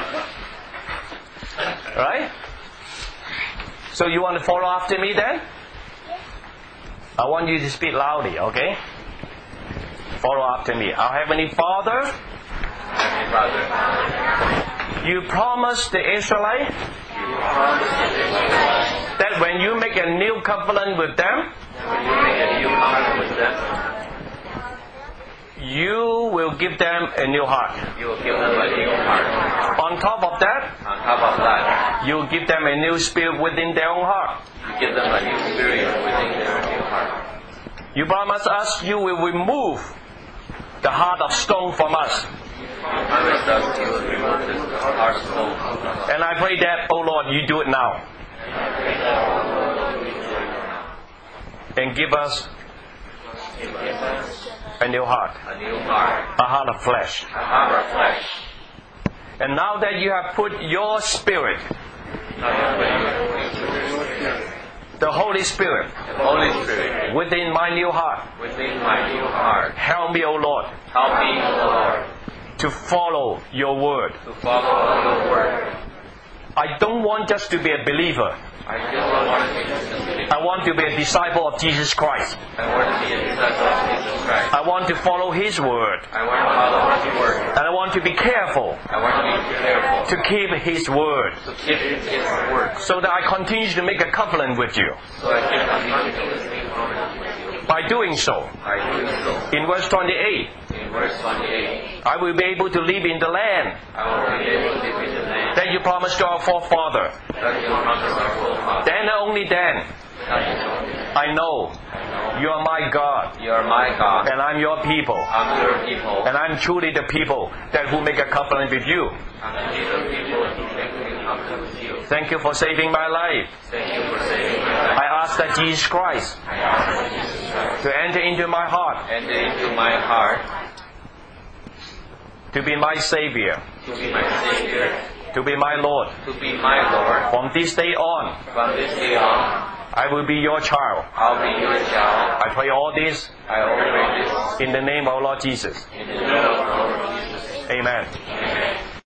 Right? So you want to follow after me then? I want you to speak loudly, okay? Follow after me. Our Heavenly Father, Heavenly Father, you promised the Israelites you promised that when you make a new covenant with them, when you make a new covenant with them, you will give them a new heart. you will give them a new heart. On top of that, On top of that, you will give them a new spirit within their own heart. you give them a new spirit within their new heart. You promise us you will remove the heart of stone from us. You promised us you would remove the heart of stone. And I pray that, oh Lord, you do it now. And give us a new heart, A new heart, a heart of flesh. a heart of flesh. And now that you have put your Spirit, the Holy Spirit, The Holy Spirit within my new heart, within my new heart, help me, O Lord, help me, Lord, to follow your word. to follow your word. I don't want just to be a believer. I don't want to be just a believer. I want to be a disciple of Jesus Christ. I want to be a disciple of Jesus Christ. I want to follow His word. I want to follow His word. And I want to be careful I want to be careful to keep His word, to keep His word, so that I continue to make a covenant with you. so I can continue to speak covenant with you. By doing so, By doing so, in verse twenty-eight, in verse twenty-eight, I will be able to live in the land I will be able to live in the land that you promised to our forefather. that you promised our forefathers. Then and only then, I know you are my God, You are my God. and I'm your people, I'm your people. and I'm truly the people that who make a covenant with you. I'm your people who make a covenant with you. Thank you for saving my life. Thank you for saving my life. I ask that Jesus Christ I ask you, Jesus Christ, to enter into my heart, enter into my heart to be my Savior, to be my Savior, to be my Lord. to be my Lord. From this day on, From this day on, I will be your child. I'll be your child. I pray all this I will pray this in the name of our Lord Jesus. in the name of our Lord Jesus. Amen.